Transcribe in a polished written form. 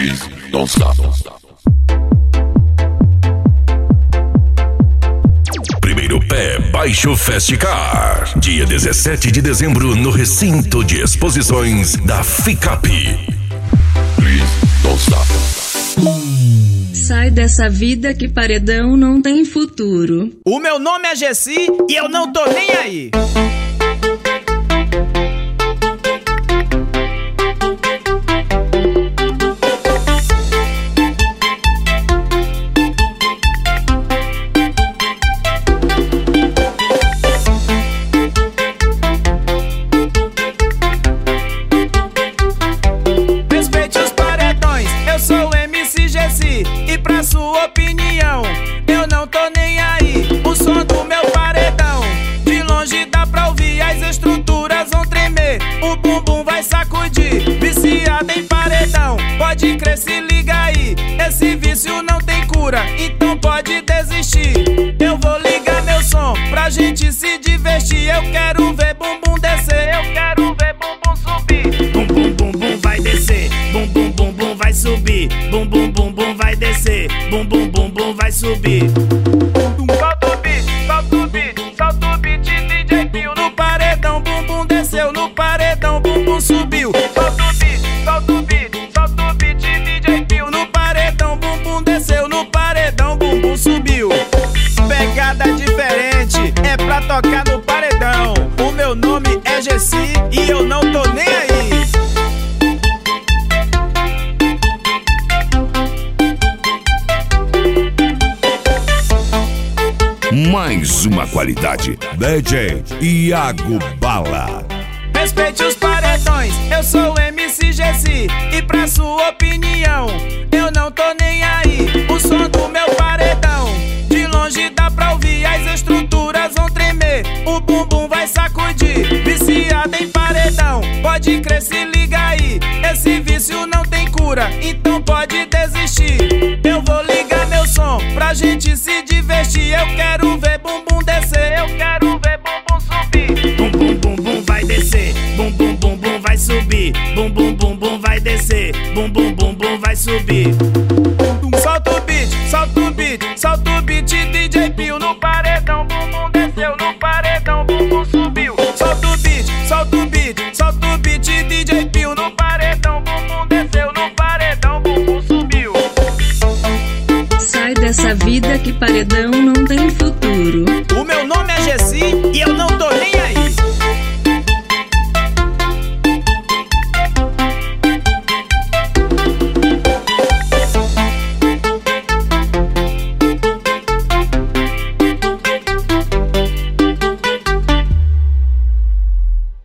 Please, don't stop. Primeiro pé, Baixo Festicar. Dia 17 de dezembro no recinto de exposições da FICAP. Please, don't stop. Sai dessa vida que paredão não tem futuro. O meu nome é Gessi e eu não tô nem aí. E pra sua opinião, eu não tô nem aí. O som do meu paredão, de longe dá pra ouvir, as estruturas vão tremer, o bumbum vai sacudir. Viciado em paredão, pode crer, se liga aí. Esse vício não tem cura, então pode desistir. Eu vou ligar meu som pra gente se divertir. Eu quero ver bumbum descer, eu quero ver bumbum subir. Bum bum bum bum vai descer, bum bum bum bum vai subir. Bum bum bum bum vai descer, bum bum bum bum vai subir. Solta o beat, solta o beat, solta o beat, DJ Pio no paredão, bumbum desceu no paredão, bumbum subiu. Solta o beat, solta o beat, solta o beat, DJ Pio no paredão, bumbum desceu no paredão, bumbum subiu. Pegada diferente, é pra tocar no paredão. O meu nome é Gessi e eu não tô nem aí. Mais uma qualidade, DJ Iago Bala. Respeite os paredões, eu sou o MC Gessi. E pra sua opinião, eu não tô nem aí. O som do meu paredão, de longe dá pra ouvir, as estruturas vão tremer, o bumbum vai sacudir. Viciado em paredão, pode crer, se liga aí. Esse vício não tem cura, então pode desistir. Eu vou ligar meu som pra gente se divertir. Eu quero ver bumbum descer, eu quero ver bumbum subir. Bum bum bum bum vai descer, bum bum bum bum vai subir. Bum bum bum bum vai descer, bum bum bum bum vai subir. Solta o beat, solta o beat, solta o beat, DJ Pio no paredão, bumbum desceu no paredão, bumbum subiu. Solta o beat, solta o beat, solta o beat, DJ Pio no paredão, bumbum desceu no paredão, bumbum subiu. Sai dessa vida que paredão